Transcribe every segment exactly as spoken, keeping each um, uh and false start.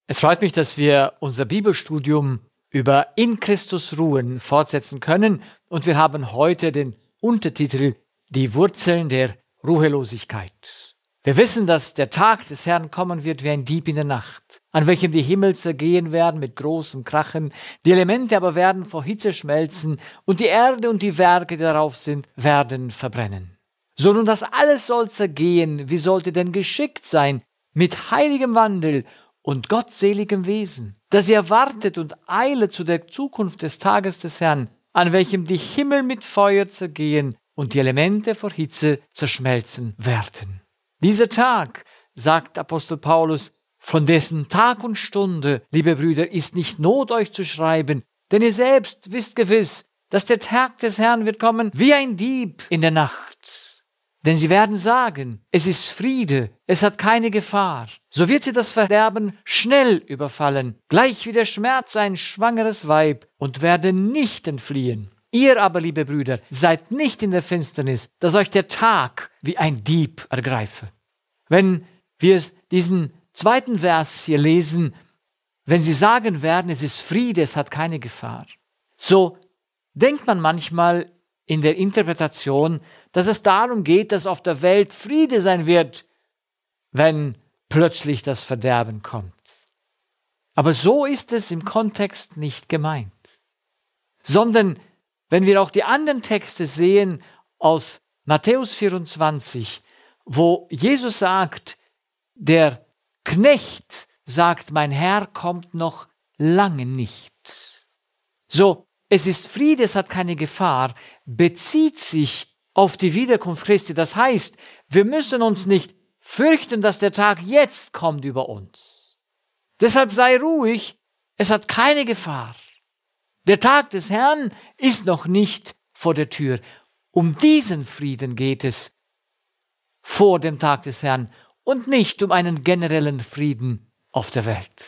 Es freut mich, dass wir unser Bibelstudium über In Christus ruhen fortsetzen können und wir haben heute den Untertitel Die Wurzeln der Ruhelosigkeit. Wir wissen, dass der Tag des Herrn kommen wird wie ein Dieb in der Nacht, an welchem die Himmel zergehen werden mit großem Krachen, die Elemente aber werden vor Hitze schmelzen und die Erde und die Werke, die darauf sind, werden verbrennen. So nun, das alles soll zergehen, wie sollte denn geschickt sein mit heiligem Wandel und gottseligem Wesen, dass ihr wartet und eilet zu der Zukunft des Tages des Herrn, an welchem die Himmel mit Feuer zergehen und die Elemente vor Hitze zerschmelzen werden. Dieser Tag, sagt Apostel Paulus, von dessen Tag und Stunde, liebe Brüder, ist nicht Not, euch zu schreiben, denn ihr selbst wisst gewiss, dass der Tag des Herrn wird kommen wie ein Dieb in der Nacht. Denn sie werden sagen, es ist Friede, es hat keine Gefahr. So wird sie das Verderben schnell überfallen, gleich wie der Schmerz ein schwangeres Weib, und werden nicht entfliehen. Ihr aber, liebe Brüder, seid nicht in der Finsternis, dass euch der Tag wie ein Dieb ergreife. Wenn wir diesen zweiten Vers hier lesen, wenn sie sagen werden, es ist Friede, es hat keine Gefahr, so denkt man manchmal in der Interpretation, dass es darum geht, dass auf der Welt Friede sein wird, wenn plötzlich das Verderben kommt. Aber so ist es im Kontext nicht gemeint. Sondern, wenn wir auch die anderen Texte sehen aus Matthäus vierundzwanzig, wo Jesus sagt, der Knecht sagt, mein Herr kommt noch lange nicht. So, es ist Friede, es hat keine Gefahr, bezieht sich auf die Wiederkunft Christi. Das heißt, wir müssen uns nicht fürchten, dass der Tag jetzt kommt über uns. Deshalb sei ruhig, es hat keine Gefahr. Der Tag des Herrn ist noch nicht vor der Tür. Um diesen Frieden geht es vor dem Tag des Herrn und nicht um einen generellen Frieden auf der Welt.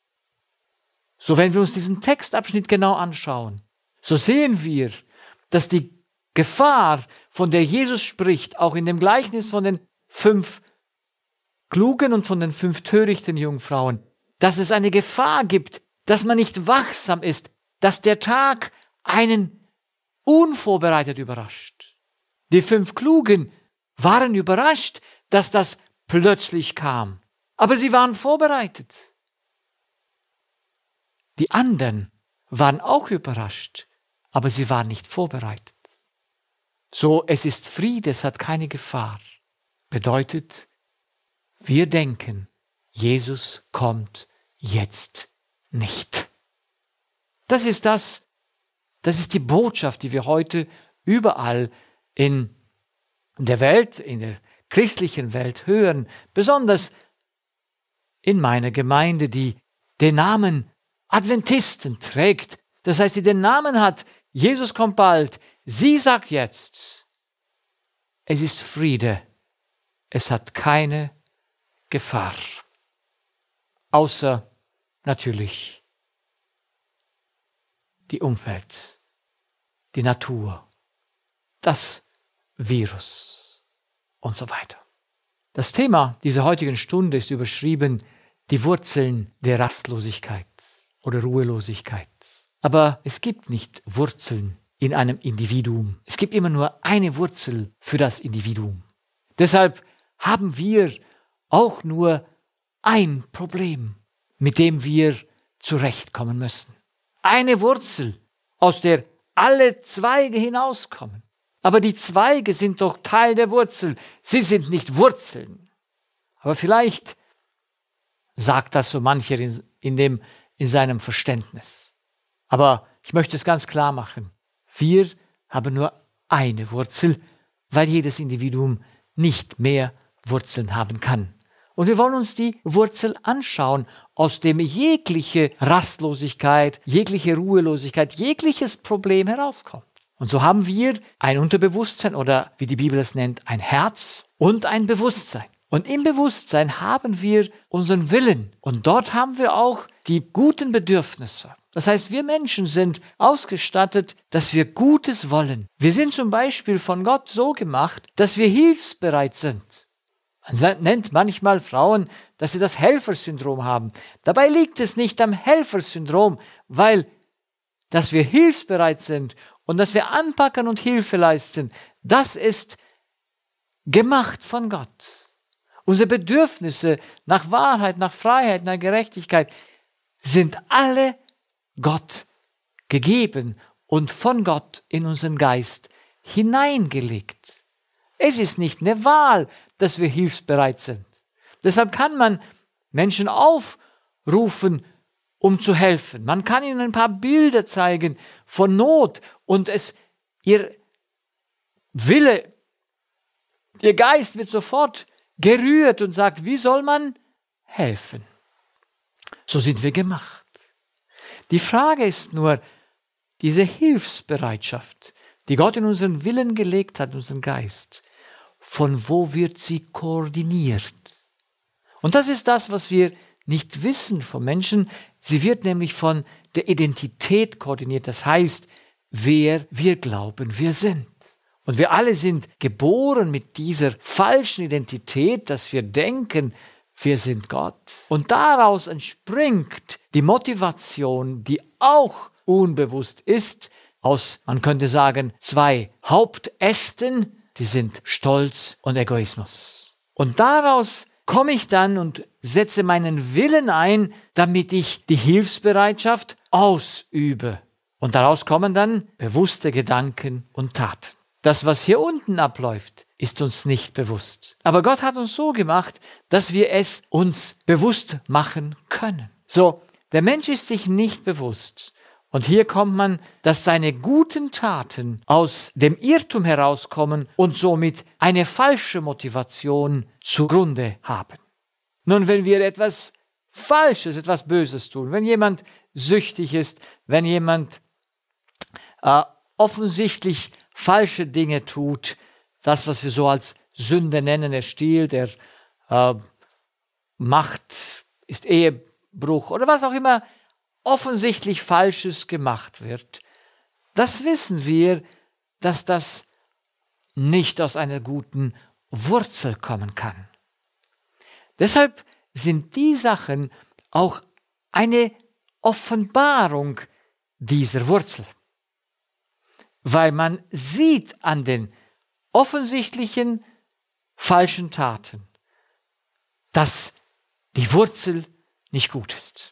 So, wenn wir uns diesen Textabschnitt genau anschauen, so sehen wir, dass die Gefahr, von der Jesus spricht, auch in dem Gleichnis von den fünf klugen und von den fünf törichten Jungfrauen, dass es eine Gefahr gibt, dass man nicht wachsam ist, dass der Tag einen unvorbereitet überrascht. Die fünf Klugen waren überrascht, dass das plötzlich kam, aber sie waren vorbereitet. Die anderen waren auch überrascht, aber sie waren nicht vorbereitet. So, es ist Friede, es hat keine Gefahr. Bedeutet, wir denken, Jesus kommt jetzt nicht. Das ist das, das ist die Botschaft, die wir heute überall in der Welt, in der christlichen Welt hören, besonders in meiner Gemeinde, die den Namen Adventisten trägt, das heißt, die den Namen hat, Jesus kommt bald. Sie sagt jetzt, es ist Friede, es hat keine Gefahr. Außer natürlich die Umwelt, die Natur, das Virus und so weiter. Das Thema dieser heutigen Stunde ist überschrieben, die Wurzeln der Rastlosigkeit oder Ruhelosigkeit. Aber es gibt nicht Wurzeln in einem Individuum. Es gibt immer nur eine Wurzel für das Individuum. Deshalb haben wir auch nur ein Problem, mit dem wir zurechtkommen müssen. Eine Wurzel, aus der alle Zweige hinauskommen. Aber die Zweige sind doch Teil der Wurzel. Sie sind nicht Wurzeln. Aber vielleicht sagt das so mancher in, in, dem, in seinem Verständnis. Aber ich möchte es ganz klar machen. Wir haben nur eine Wurzel, weil jedes Individuum nicht mehr Wurzeln haben kann. Und wir wollen uns die Wurzel anschauen, aus dem jegliche Rastlosigkeit, jegliche Ruhelosigkeit, jegliches Problem herauskommt. Und so haben wir ein Unterbewusstsein oder, wie die Bibel es nennt, ein Herz und ein Bewusstsein. Und im Bewusstsein haben wir unseren Willen. Und dort haben wir auch die guten Bedürfnisse. Das heißt, wir Menschen sind ausgestattet, dass wir Gutes wollen. Wir sind zum Beispiel von Gott so gemacht, dass wir hilfsbereit sind. Man nennt manchmal Frauen, dass sie das Helfersyndrom haben. Dabei liegt es nicht am Helfersyndrom, weil dass wir hilfsbereit sind und dass wir anpacken und Hilfe leisten, das ist gemacht von Gott. Unsere Bedürfnisse nach Wahrheit, nach Freiheit, nach Gerechtigkeit sind alle Gott gegeben und von Gott in unseren Geist hineingelegt. Es ist nicht eine Wahl, dass wir hilfsbereit sind. Deshalb kann man Menschen aufrufen, um zu helfen. Man kann ihnen ein paar Bilder zeigen von Not und es, ihr Wille, ihr Geist wird sofort gerührt und sagt, wie soll man helfen? So sind wir gemacht. Die Frage ist nur, diese Hilfsbereitschaft, die Gott in unseren Willen gelegt hat, unseren Geist, von wo wird sie koordiniert? Und das ist das, was wir nicht wissen von Menschen. Sie wird nämlich von der Identität koordiniert. Das heißt, wer wir glauben, wir sind. Und wir alle sind geboren mit dieser falschen Identität, dass wir denken, wir sind Gott. Und daraus entspringt die Motivation, die auch unbewusst ist, aus, man könnte sagen, zwei Hauptästen, die sind Stolz und Egoismus. Und daraus komme ich dann und setze meinen Willen ein, damit ich die Hilfsbereitschaft ausübe. Und daraus kommen dann bewusste Gedanken und Taten. Das, was hier unten abläuft, ist uns nicht bewusst. Aber Gott hat uns so gemacht, dass wir es uns bewusst machen können. So, der Mensch ist sich nicht bewusst. Und hier kommt man, dass seine guten Taten aus dem Irrtum herauskommen und somit eine falsche Motivation zugrunde haben. Nun, wenn wir etwas Falsches, etwas Böses tun, wenn jemand süchtig ist, wenn jemand äh, offensichtlich falsche Dinge tut, das, was wir so als Sünde nennen, er stiehlt, er äh, macht, ist Ehebruch oder was auch immer, offensichtlich Falsches gemacht wird, das wissen wir, dass das nicht aus einer guten Wurzel kommen kann. Deshalb sind die Sachen auch eine Offenbarung dieser Wurzel, weil man sieht an den offensichtlichen falschen Taten, dass die Wurzel nicht gut ist.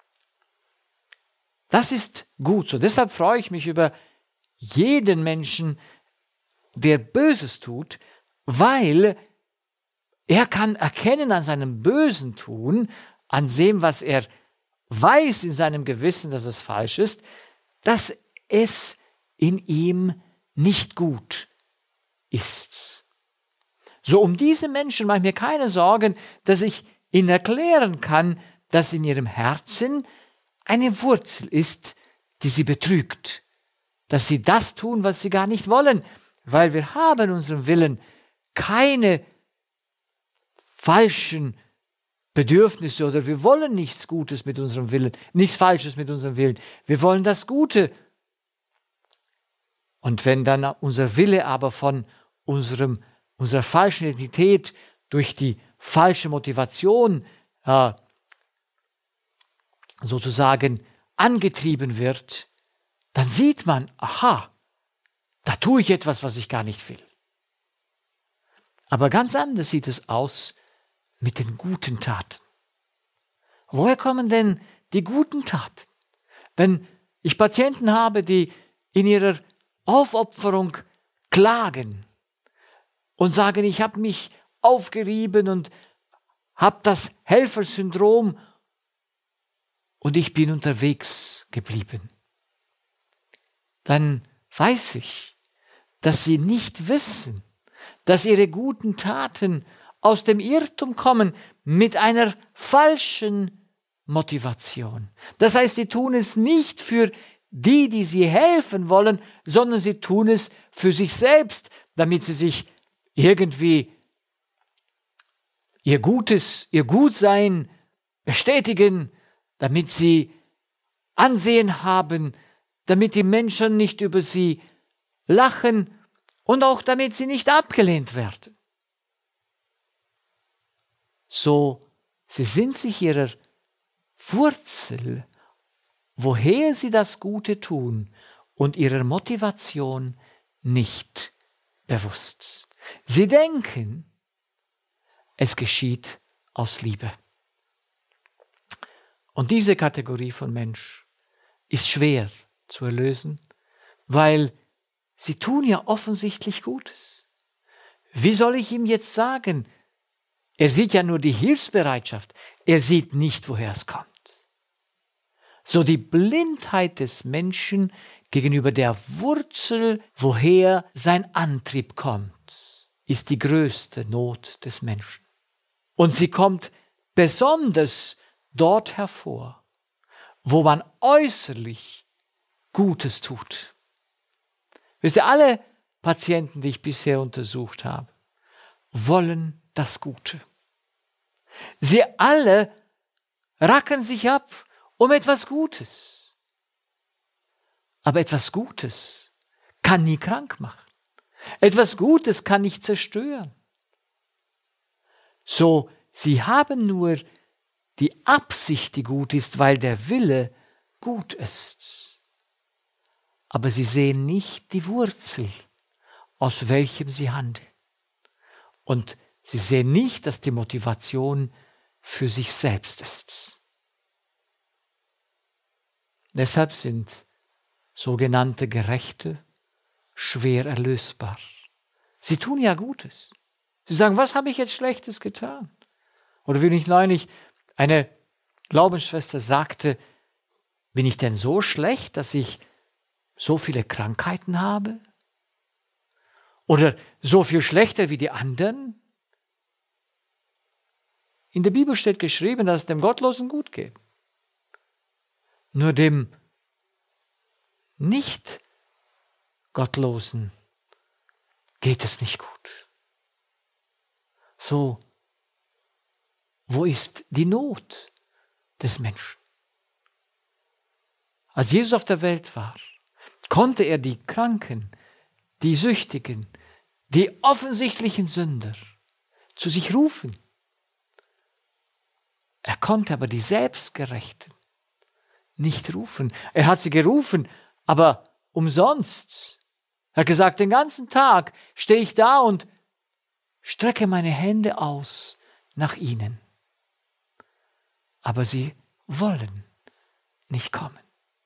Das ist gut so. Deshalb freue ich mich über jeden Menschen, der Böses tut, weil er kann erkennen an seinem bösen Tun, an dem, was er weiß in seinem Gewissen, dass es falsch ist, dass es in ihm nicht gut ist. So, um diese Menschen mache ich mir keine Sorgen, dass ich ihnen erklären kann, dass in ihrem Herzen eine Wurzel ist, die sie betrügt, dass sie das tun, was sie gar nicht wollen, weil wir haben in unserem Willen keine falschen Bedürfnisse oder wir wollen nichts Gutes mit unserem Willen, nichts Falsches mit unserem Willen. Wir wollen das Gute. Und wenn dann unser Wille aber von unserem, unserer falschen Identität durch die falsche Motivation äh, sozusagen angetrieben wird, dann sieht man, aha, da tue ich etwas, was ich gar nicht will. Aber ganz anders sieht es aus mit den guten Taten. Woher kommen denn die guten Taten? Wenn ich Patienten habe, die in ihrer Aufopferung klagen und sagen, ich habe mich aufgerieben und habe das Helfersyndrom und ich bin unterwegs geblieben, dann weiß ich, dass sie nicht wissen, dass ihre guten Taten aus dem Irrtum kommen mit einer falschen Motivation. Das heißt, sie tun es nicht für die, die sie helfen wollen, sondern sie tun es für sich selbst, damit sie sich irgendwie ihr Gutes, ihr Gutsein bestätigen, damit sie Ansehen haben, damit die Menschen nicht über sie lachen und auch damit sie nicht abgelehnt werden. so sie sind sich ihrer Wurzel, woher sie das Gute tun, und ihrer Motivation nicht bewusst. Sie denken, es geschieht aus Liebe. Und diese Kategorie von Mensch ist schwer zu erlösen, weil sie tun ja offensichtlich Gutes. Wie soll ich ihm jetzt sagen? Er sieht ja nur die Hilfsbereitschaft. Er sieht nicht, woher es kommt. So die Blindheit des Menschen gegenüber der Wurzel, woher sein Antrieb kommt, ist die größte Not des Menschen. Und sie kommt besonders dort hervor, wo man äußerlich Gutes tut. Wisst ihr, alle Patienten, die ich bisher untersucht habe, wollen das Gute. Sie alle rackern sich ab um etwas Gutes. Aber etwas Gutes kann nie krank machen. Etwas Gutes kann nicht zerstören. So, sie haben nur die Absicht, die gut ist, weil der Wille gut ist. Aber sie sehen nicht die Wurzel, aus welchem sie handeln. Und sie sehen nicht, dass die Motivation für sich selbst ist. Deshalb sind sogenannte Gerechte schwer erlösbar. Sie tun ja Gutes. Sie sagen, was habe ich jetzt Schlechtes getan? Oder wie nicht neulich eine Glaubensschwester sagte, bin ich denn so schlecht, dass ich so viele Krankheiten habe? Oder so viel schlechter wie die anderen? In der Bibel steht geschrieben, dass es dem Gottlosen gut geht. Nur dem Nicht-Gottlosen geht es nicht gut. So, wo ist die Not des Menschen? Als Jesus auf der Welt war, konnte er die Kranken, die Süchtigen, die offensichtlichen Sünder zu sich rufen. Er konnte aber die Selbstgerechten nicht rufen. Er hat sie gerufen, aber umsonst. Er hat gesagt, den ganzen Tag stehe ich da und strecke meine Hände aus nach ihnen. Aber sie wollen nicht kommen.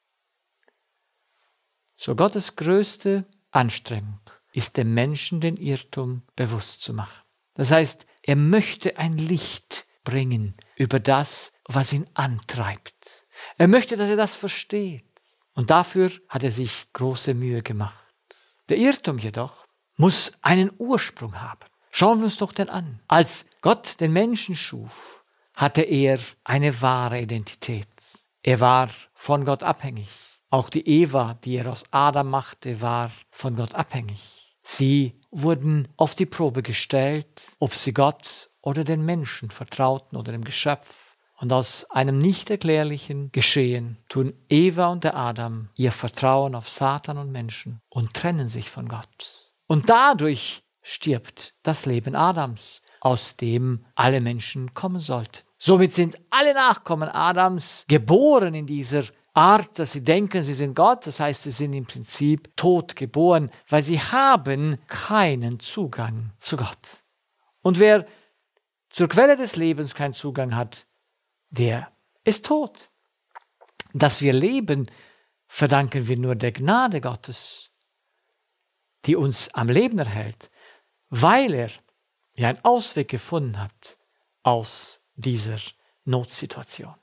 So Gottes größte Anstrengung ist dem Menschen den Irrtum bewusst zu machen. Das heißt, er möchte ein Licht bringen über das, was ihn antreibt. Er möchte, dass er das versteht. Und dafür hat er sich große Mühe gemacht. Der Irrtum jedoch muss einen Ursprung haben. Schauen wir uns doch den an. Als Gott den Menschen schuf, hatte er eine wahre Identität. Er war von Gott abhängig. Auch die Eva, die er aus Adam machte, war von Gott abhängig. Sie wurden auf die Probe gestellt, ob sie Gott oder den Menschen vertrauten oder dem Geschöpf. Und aus einem nicht erklärlichen Geschehen tun Eva und der Adam ihr Vertrauen auf Satan und Menschen und trennen sich von Gott. Und dadurch stirbt das Leben Adams, aus dem alle Menschen kommen sollten. Somit sind alle Nachkommen Adams geboren in dieser Art, dass sie denken, sie sind Gott. Das heißt, sie sind im Prinzip tot geboren, weil sie haben keinen Zugang zu Gott. Und wer zur Quelle des Lebens keinen Zugang hat, der ist tot. Dass wir leben, verdanken wir nur der Gnade Gottes, die uns am Leben erhält, weil er ja einen Ausweg gefunden hat aus dieser Notsituation.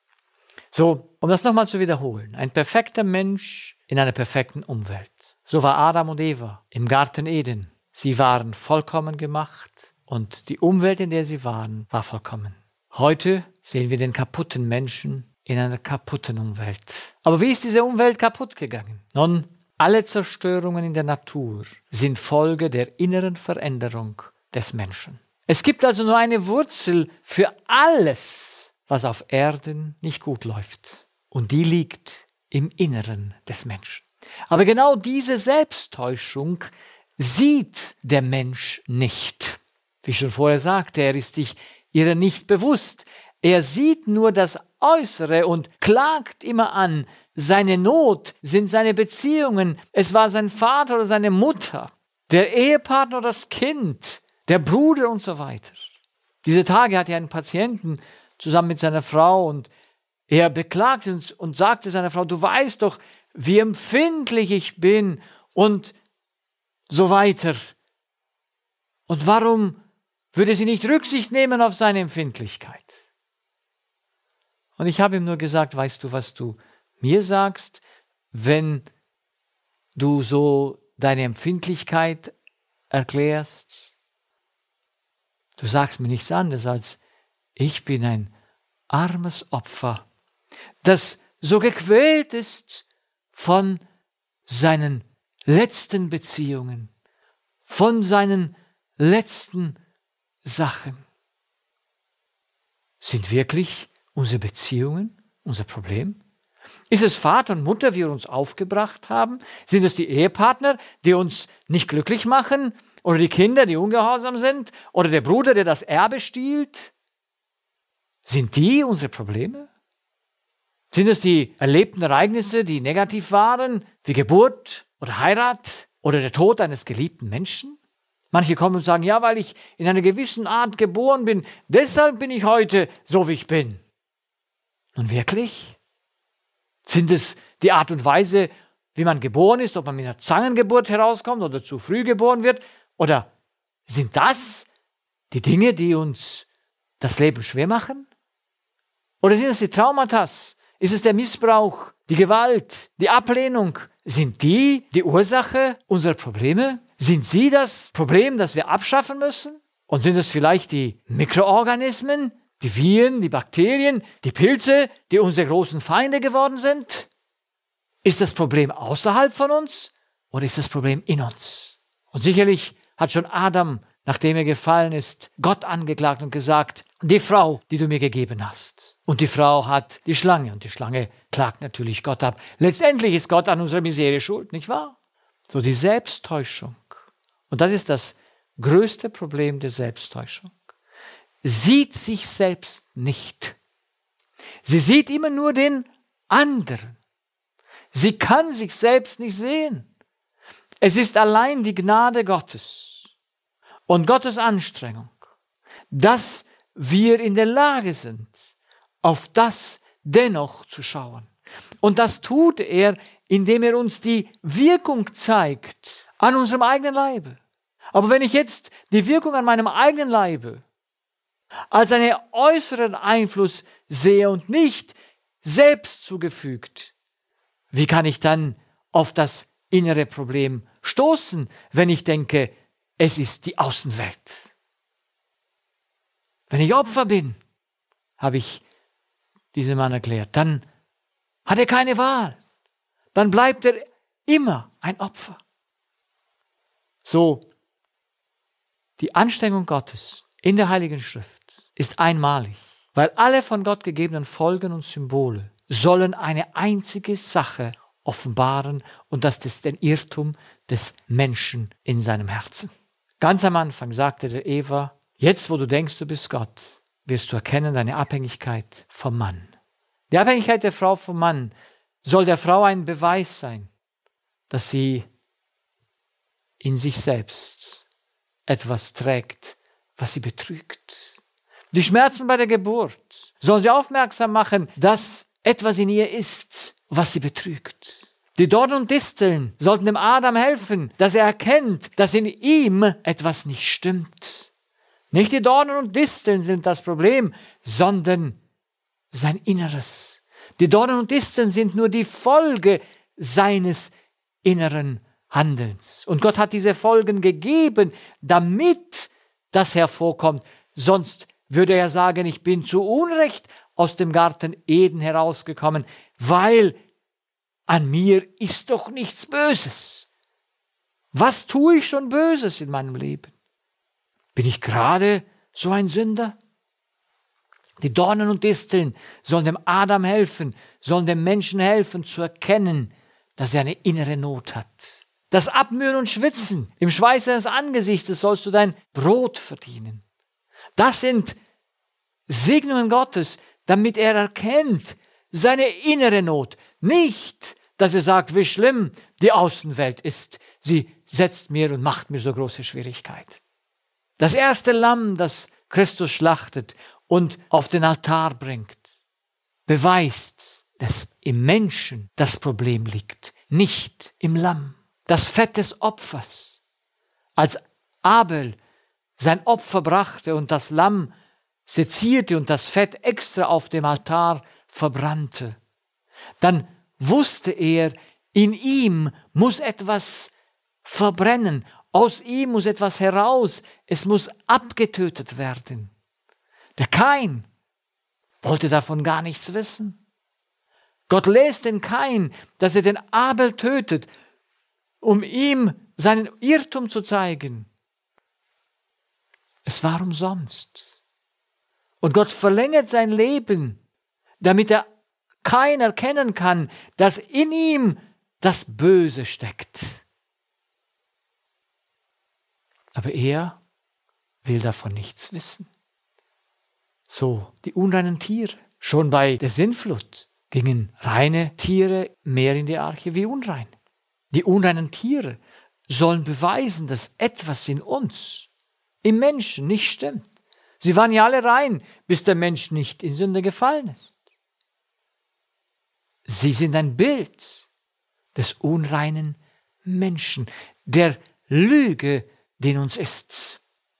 So, um das nochmal zu wiederholen, ein perfekter Mensch in einer perfekten Umwelt. So war Adam und Eva im Garten Eden. Sie waren vollkommen gemacht und die Umwelt, in der sie waren, war vollkommen. Heute sehen wir den kaputten Menschen in einer kaputten Umwelt. Aber wie ist diese Umwelt kaputt gegangen? Nun, alle Zerstörungen in der Natur sind Folge der inneren Veränderung des Menschen. Es gibt also nur eine Wurzel für alles, was auf Erden nicht gut läuft. Und die liegt im Inneren des Menschen. Aber genau diese Selbsttäuschung sieht der Mensch nicht. Wie ich schon vorher sagte, er ist sich ihrer nicht bewusst. Er sieht nur das Äußere und klagt immer an. Seine Not sind seine Beziehungen. Es war sein Vater oder seine Mutter, der Ehepartner oder das Kind, der Bruder und so weiter. Diese Tage hatte er einen Patienten zusammen mit seiner Frau und er beklagte uns und sagte seiner Frau, du weißt doch, wie empfindlich ich bin und so weiter. Und warum würde sie nicht Rücksicht nehmen auf seine Empfindlichkeit? Und ich habe ihm nur gesagt, weißt du, was du mir sagst, wenn du so deine Empfindlichkeit erklärst? Du sagst mir nichts anderes als, ich bin ein armes Opfer, das so gequält ist von seinen letzten Beziehungen, von seinen letzten Sachen. Sind wirklich unsere Beziehungen unser Problem? Ist es Vater und Mutter, die wir uns aufgebracht haben? Sind es die Ehepartner, die uns nicht glücklich machen? Oder die Kinder, die ungehorsam sind? Oder der Bruder, der das Erbe stiehlt? Sind die unsere Probleme? Sind es die erlebten Ereignisse, die negativ waren, wie Geburt oder Heirat oder der Tod eines geliebten Menschen? Manche kommen und sagen, ja, weil ich in einer gewissen Art geboren bin, deshalb bin ich heute so, wie ich bin. Nun wirklich? Sind es die Art und Weise, wie man geboren ist, ob man mit einer Zangengeburt herauskommt oder zu früh geboren wird? Oder sind das die Dinge, die uns das Leben schwer machen? Oder sind es die Traumata? Ist es der Missbrauch, die Gewalt, die Ablehnung? Sind die die Ursache unserer Probleme? Sind sie das Problem, das wir abschaffen müssen? Und sind es vielleicht die Mikroorganismen, die Viren, die Bakterien, die Pilze, die unsere großen Feinde geworden sind? Ist das Problem außerhalb von uns oder ist das Problem in uns? Und sicherlich hat schon Adam, nachdem er gefallen ist, Gott angeklagt und gesagt, die Frau, die du mir gegeben hast. Und die Frau hat die Schlange und die Schlange klagt natürlich Gott ab. Letztendlich ist Gott an unserer Misere schuld, nicht wahr? So die Selbsttäuschung. Und das ist das größte Problem der Selbsttäuschung. Sieht sich selbst nicht. Sie sieht immer nur den anderen. Sie kann sich selbst nicht sehen. Es ist allein die Gnade Gottes und Gottes Anstrengung, dass wir in der Lage sind, auf das dennoch zu schauen. Und das tut er, indem er uns die Wirkung zeigt an unserem eigenen Leibe. Aber wenn ich jetzt die Wirkung an meinem eigenen Leibe als einen äußeren Einfluss sehe und nicht selbst zugefügt, wie kann ich dann auf das innere Problem stoßen, wenn ich denke, es ist die Außenwelt? Wenn ich Opfer bin, habe ich diesem Mann erklärt, dann hat er keine Wahl. Dann bleibt er immer ein Opfer. So, die Anstrengung Gottes in der Heiligen Schrift ist einmalig, weil alle von Gott gegebenen Folgen und Symbole sollen eine einzige Sache offenbaren und das ist den Irrtum des Menschen in seinem Herzen. Ganz am Anfang sagte der Eva, jetzt wo du denkst, du bist Gott, wirst du erkennen deine Abhängigkeit vom Mann. Die Abhängigkeit der Frau vom Mann soll der Frau ein Beweis sein, dass sie in sich selbst etwas trägt, was sie betrügt. Die Schmerzen bei der Geburt sollen sie aufmerksam machen, dass etwas in ihr ist, was sie betrügt. Die Dornen und Disteln sollten dem Adam helfen, dass er erkennt, dass in ihm etwas nicht stimmt. Nicht die Dornen und Disteln sind das Problem, sondern sein Inneres. Die Dornen und Disteln sind nur die Folge seines inneren Handelns. Und Gott hat diese Folgen gegeben, damit das hervorkommt. Sonst würde er sagen, ich bin zu Unrecht aus dem Garten Eden herausgekommen, weil an mir ist doch nichts Böses. Was tue ich schon Böses in meinem Leben? Bin ich gerade so ein Sünder? Die Dornen und Disteln sollen dem Adam helfen, sollen dem Menschen helfen zu erkennen, dass er eine innere Not hat. Das Abmühen und Schwitzen, im Schweiß deines Angesichtes sollst du dein Brot verdienen. Das sind Segnungen Gottes, damit er erkennt seine innere Not. Nicht, dass er sagt, wie schlimm die Außenwelt ist. Sie setzt mir und macht mir so große Schwierigkeit. Das erste Lamm, das Christus schlachtet und auf den Altar bringt, beweist, dass im Menschen das Problem liegt, nicht im Lamm. Das Fett des Opfers, als Abel sein Opfer brachte und das Lamm sezierte und das Fett extra auf dem Altar verbrannte, dann wusste er, in ihm muss etwas verbrennen, aus ihm muss etwas heraus, es muss abgetötet werden. Der Kain wollte davon gar nichts wissen. Gott lässt den Kain, dass er den Abel tötet, um ihm seinen Irrtum zu zeigen. Es war umsonst. Und Gott verlängert sein Leben, damit er Kain erkennen kann, dass in ihm das Böse steckt. Aber er will davon nichts wissen. So, die unreinen Tiere. Schon bei der Sintflut gingen reine Tiere mehr in die Arche wie unreine. Die unreinen Tiere sollen beweisen, dass etwas in uns, im Menschen, nicht stimmt. Sie waren ja alle rein, bis der Mensch nicht in Sünde gefallen ist. Sie sind ein Bild des unreinen Menschen, der Lüge, die in uns ist.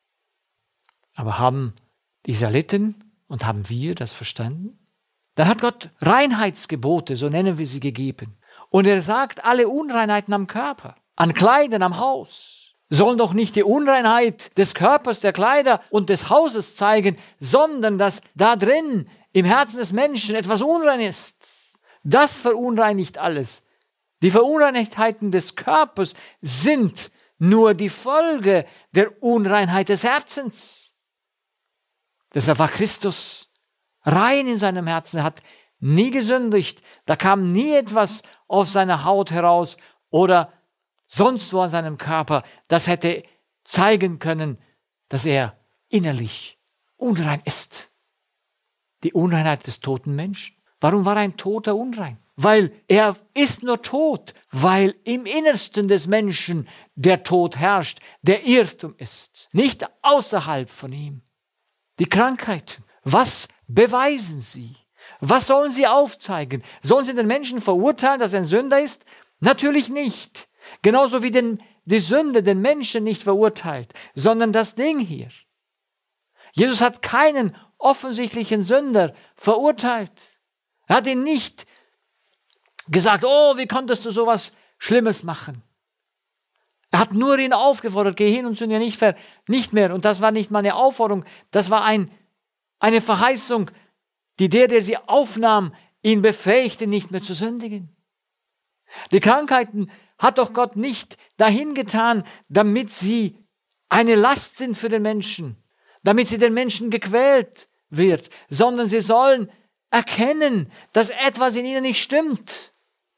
Aber haben die Israeliten und haben wir das verstanden? Dann hat Gott Reinheitsgebote, so nennen wir sie, gegeben. Und er sagt, alle Unreinheiten am Körper, an Kleidern, am Haus, sollen doch nicht die Unreinheit des Körpers, der Kleider und des Hauses zeigen, sondern dass da drin im Herzen des Menschen etwas unrein ist. Das verunreinigt alles. Die Verunreinheiten des Körpers sind nur die Folge der Unreinheit des Herzens. Deshalb war Christus rein in seinem Herzen, er hat nie gesündigt, da kam nie etwas aus seiner Haut heraus oder sonst wo an seinem Körper, das hätte zeigen können, dass er innerlich unrein ist. Die Unreinheit des toten Menschen. Warum war ein Toter unrein? Weil er ist nur tot, weil im Innersten des Menschen der Tod herrscht, der Irrtum ist, nicht außerhalb von ihm. Die Krankheiten, was beweisen sie? Was sollen sie aufzeigen? Sollen sie den Menschen verurteilen, dass er ein Sünder ist? Natürlich nicht. Genauso wie den, die Sünde den Menschen nicht verurteilt, sondern das Ding hier. Jesus hat keinen offensichtlichen Sünder verurteilt. Er hat ihn nicht gesagt, oh, wie konntest du sowas Schlimmes machen? Er hat nur ihn aufgefordert, geh hin und sündige nicht, nicht mehr. Und das war nicht mal eine Aufforderung, das war ein, eine Verheißung, die der, der sie aufnahm, ihn befähigte, nicht mehr zu sündigen. Die Krankheiten hat doch Gott nicht dahin getan, damit sie eine Last sind für den Menschen, damit sie den Menschen gequält wird, sondern sie sollen erkennen, dass etwas in ihnen nicht stimmt.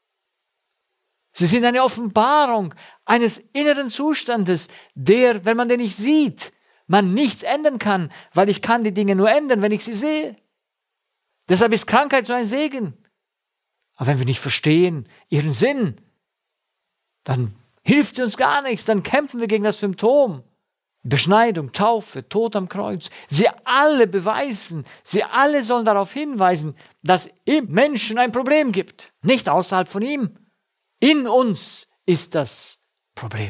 Sie sind eine Offenbarung eines inneren Zustandes, der, wenn man den nicht sieht, man nichts ändern kann, weil ich kann die Dinge nur ändern, wenn ich sie sehe. Deshalb ist Krankheit so ein Segen. Aber wenn wir nicht verstehen ihren Sinn, dann hilft sie uns gar nichts, dann kämpfen wir gegen das Symptom. Beschneidung, Taufe, Tod am Kreuz. Sie alle beweisen, sie alle sollen darauf hinweisen, dass im Menschen ein Problem gibt. Nicht außerhalb von ihm. In uns ist das Problem.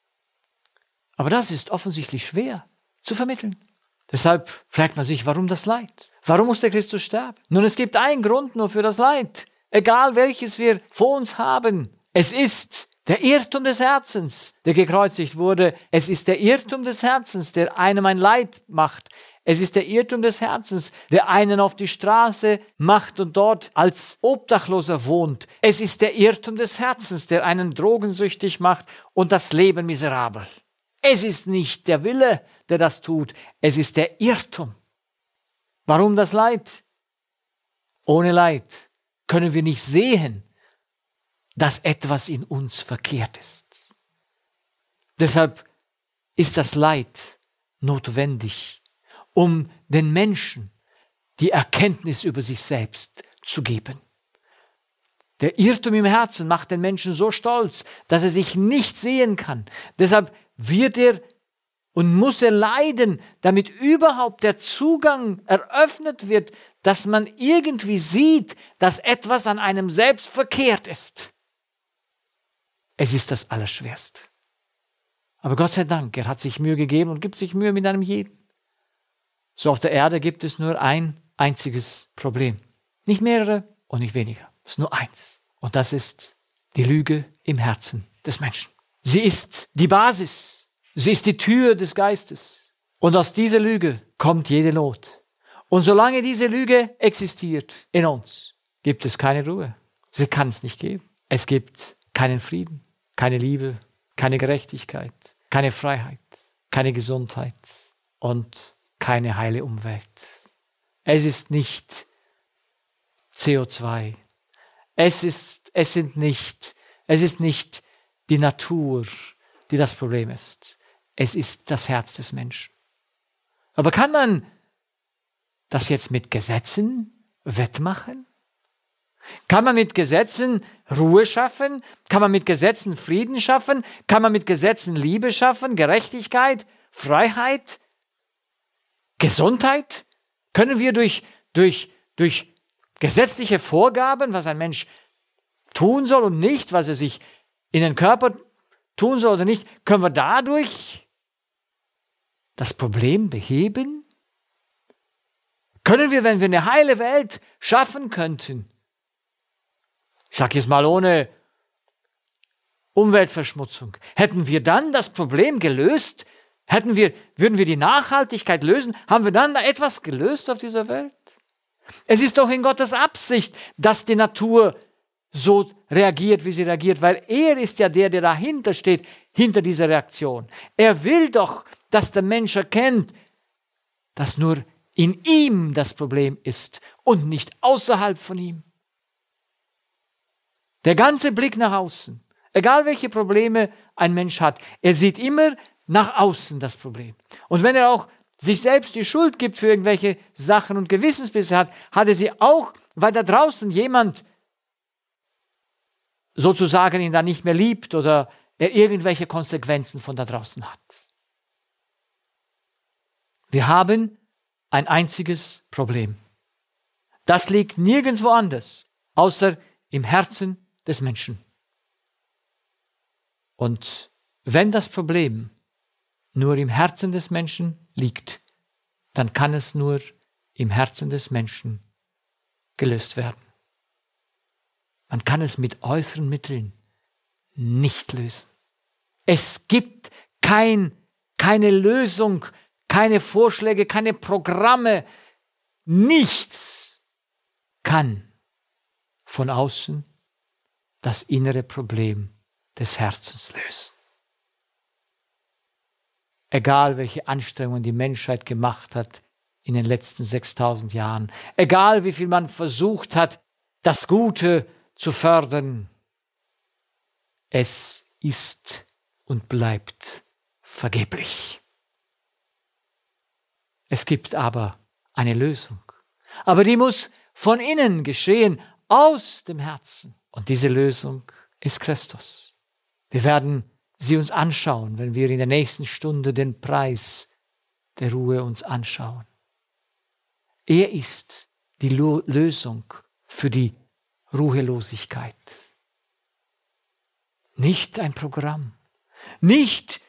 Aber das ist offensichtlich schwer zu vermitteln. Deshalb fragt man sich, warum das Leid? Warum muss der Christus sterben? Nun, es gibt einen Grund nur für das Leid. Egal welches wir vor uns haben. Es ist der Irrtum des Herzens, der gekreuzigt wurde. Es ist der Irrtum des Herzens, der einem ein Leid macht. Es ist der Irrtum des Herzens, der einen auf die Straße macht und dort als Obdachloser wohnt. Es ist der Irrtum des Herzens, der einen drogensüchtig macht und das Leben miserabel. Es ist nicht der Wille, der das tut. Es ist der Irrtum. Warum das Leid? Ohne Leid können wir nicht sehen, dass etwas in uns verkehrt ist. Deshalb ist das Leid notwendig, um den Menschen die Erkenntnis über sich selbst zu geben. Der Irrtum im Herzen macht den Menschen so stolz, dass er sich nicht sehen kann. Deshalb wird er und muss er leiden, damit überhaupt der Zugang eröffnet wird, dass man irgendwie sieht, dass etwas an einem selbst verkehrt ist. Es ist das Allerschwerste. Aber Gott sei Dank, er hat sich Mühe gegeben und gibt sich Mühe mit einem jeden. So auf der Erde gibt es nur ein einziges Problem. Nicht mehrere und nicht weniger. Es ist nur eins. Und das ist die Lüge im Herzen des Menschen. Sie ist die Basis. Sie ist die Tür des Geistes. Und aus dieser Lüge kommt jede Not. Und solange diese Lüge existiert in uns, gibt es keine Ruhe. Sie kann es nicht geben. Es gibt keinen Frieden, keine Liebe, keine Gerechtigkeit, keine Freiheit, keine Gesundheit und keine heile Umwelt. Es ist nicht C O zwei. Es ist, es sind nicht, es ist nicht die Natur, die das Problem ist. Es ist das Herz des Menschen. Aber kann man das jetzt mit Gesetzen wettmachen? Kann man mit Gesetzen Ruhe schaffen? Kann man mit Gesetzen Frieden schaffen? Kann man mit Gesetzen Liebe schaffen? Gerechtigkeit? Freiheit? Gesundheit? Können wir durch, durch, durch gesetzliche Vorgaben, was ein Mensch tun soll und nicht, was er sich in den Körper tun soll oder nicht, können wir dadurch das Problem beheben? Können wir, wenn wir eine heile Welt schaffen könnten, ich sage jetzt mal ohne Umweltverschmutzung, hätten wir dann das Problem gelöst? Hätten wir, würden wir die Nachhaltigkeit lösen? Haben wir dann da etwas gelöst auf dieser Welt? Es ist doch in Gottes Absicht, dass die Natur so reagiert, wie sie reagiert, weil er ist ja der, der dahinter steht, hinter dieser Reaktion. Er will doch, dass der Mensch erkennt, dass nur in ihm das Problem ist und nicht außerhalb von ihm. Der ganze Blick nach außen, egal welche Probleme ein Mensch hat, er sieht immer nach außen das Problem. Und wenn er auch sich selbst die Schuld gibt für irgendwelche Sachen und Gewissensbisse hat, hat er sie auch, weil da draußen jemand sozusagen ihn dann nicht mehr liebt oder er irgendwelche Konsequenzen von da draußen hat. Wir haben ein einziges Problem. Das liegt nirgendwo anders, außer im Herzen des Menschen. Und wenn das Problem nur im Herzen des Menschen liegt, dann kann es nur im Herzen des Menschen gelöst werden. Man kann es mit äußeren Mitteln nicht lösen. Es gibt kein, keine Lösung, keine Vorschläge, keine Programme. Nichts kann von außen das innere Problem des Herzens lösen. Egal welche Anstrengungen die Menschheit gemacht hat in den letzten sechstausend Jahren, egal wie viel man versucht hat, das Gute zu fördern, es ist und bleibt vergeblich. Es gibt aber eine Lösung. Aber die muss von innen geschehen, aus dem Herzen. Und diese Lösung ist Christus. Wir werden sie uns anschauen, wenn wir in der nächsten Stunde den Preis der Ruhe uns anschauen. Er ist die Lo- Lösung für die Ruhelosigkeit. Nicht ein Programm, nicht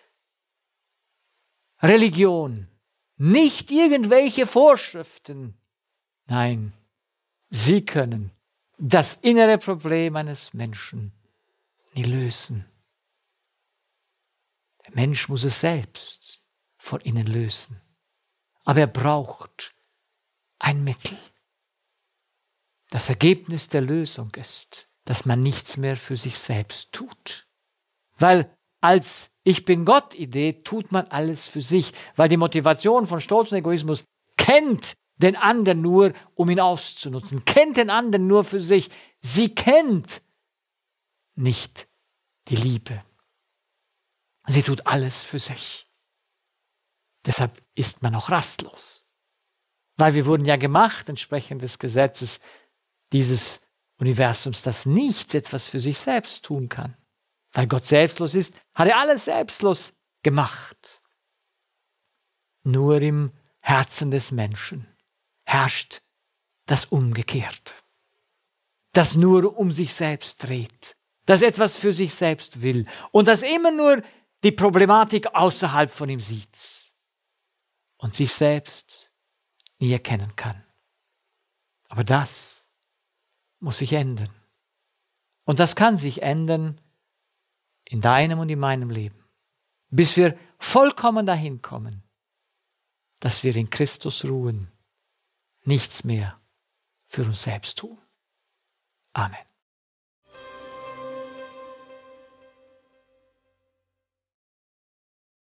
Religion, nicht irgendwelche Vorschriften. Nein, sie können das innere Problem eines Menschen nie lösen. Der Mensch muss es selbst von innen lösen. Aber er braucht ein Mittel. Das Ergebnis der Lösung ist, dass man nichts mehr für sich selbst tut. Weil als Ich bin Gott-Idee tut man alles für sich, weil die Motivation von Stolz und Egoismus kennt den anderen nur, um ihn auszunutzen, kennt den anderen nur für sich. Sie kennt nicht die Liebe. Sie tut alles für sich. Deshalb ist man auch rastlos. Weil wir wurden ja gemacht, entsprechend des Gesetzes dieses Universums, das nichts etwas für sich selbst tun kann. Weil Gott selbstlos ist, hat er alles selbstlos gemacht. Nur im Herzen des Menschen herrscht das Umgekehrt, das nur um sich selbst dreht, das etwas für sich selbst will und das immer nur die Problematik außerhalb von ihm sieht und sich selbst nie erkennen kann. Aber das muss sich ändern. Und das kann sich ändern in deinem und in meinem Leben, bis wir vollkommen dahin kommen, dass wir in Christus ruhen, nichts mehr für uns selbst tun. Amen.